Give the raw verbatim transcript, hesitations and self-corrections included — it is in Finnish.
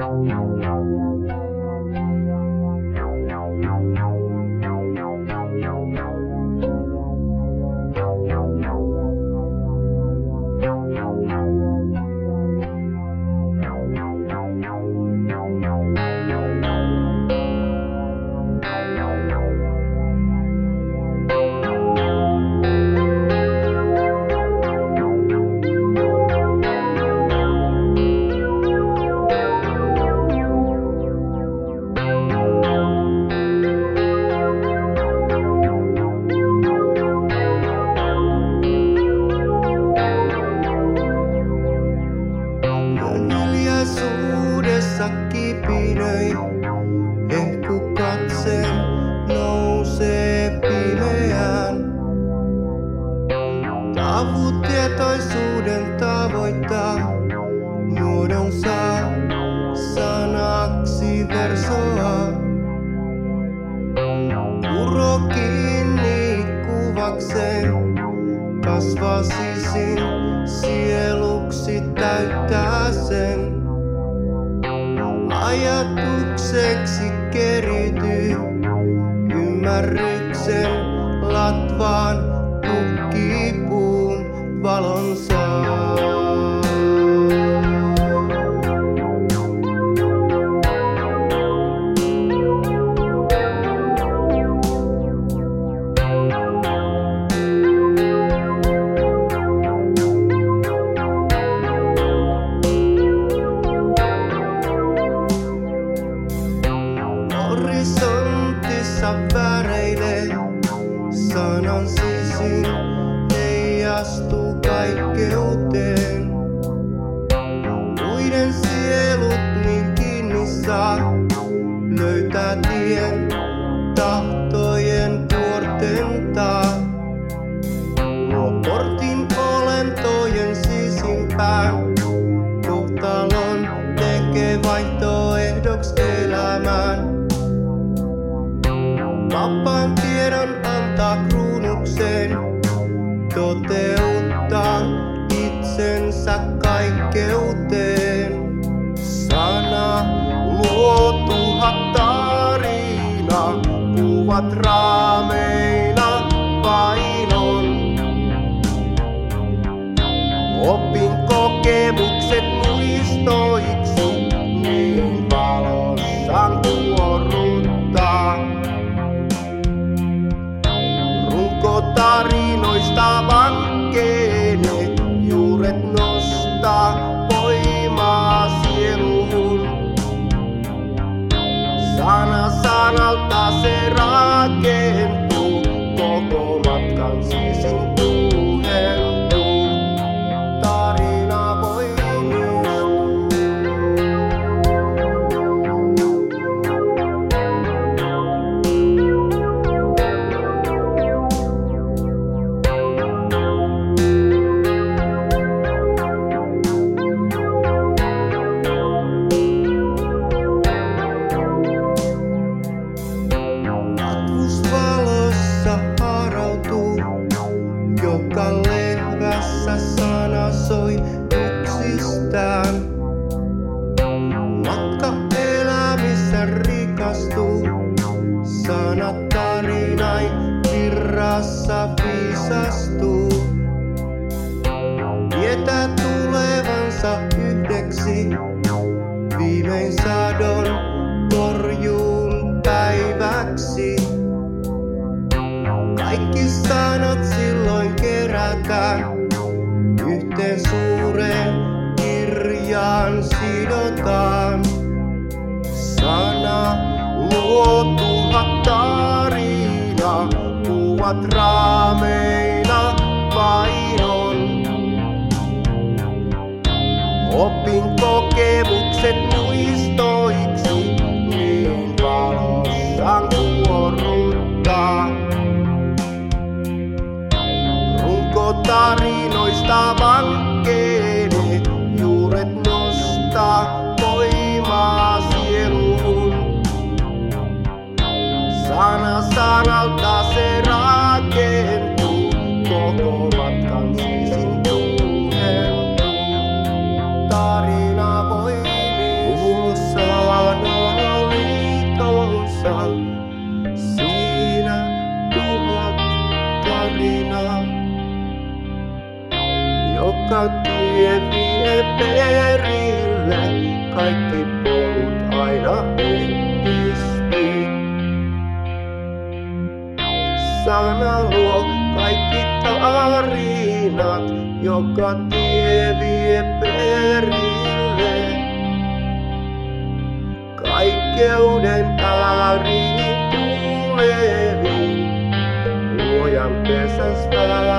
Hiljaisuudessa kipinöi, hehku katseen nousee pimeään. Tavutietoisuuden tavoittaa, muodon saa sanaksi versoa. Uro kiinni kuvakseen, kasvaa sisin sieluksi täyttää sen. Ajatukseksi keriytyy ymmärryksen latvaan, tukkii puun valonsa. Horisontissa väreilee, sanan sisin heijastuu kaikkeuteen. Muiden sielut niin kiinni saa, löytää tien tahtojen kuorten taa. Luo portin olentojen sisimpään, kohtalon tekee vaihtoehdoksi elämään. Vapaan tiedon antaa kruunukseen, toteuttaa itsensä kaikkeuteen. Sana luo tuhat tarinaa, kuvat raameina vainon. Opin kokemukset muistoiksi, niin valossaan kuorruttaa. Tarinoista vankeene, juuret nostaa voimaa sieluun. Sana sanalta se rakentuu, koko matkan sisin tuuhentuu. Tarina voimistuu. Joka lehvässä sana soi yksistään. Matka elämissä rikastuu, sanat tarinai virrassa viisastuu. Tietää tulevansa yhdeksi, viimein sadon korjuun päiväksi. Kaikki sanat silloin kerätään, yhteen suureen kirjaan sidotaan. Sana luo tuhat tarinaa, kuvat raameina vainon. Opin kokemukset muistoiksi, niin valossaan kuorruttaa. Tarinoista vankeene, juuret nostaa voimaa sieluun. Sana sanalta se rakentuu, koko matkan sisin tuuhentuu. Tarina kanssa. Siinä tuhat tarinaa, joka tie vie perille. Kaikki polut aina yhdistyy. Sana luo kaikki tarinat, joka tie vie perille. Kaikkeuden ääriin tuleviin, luojan pesäs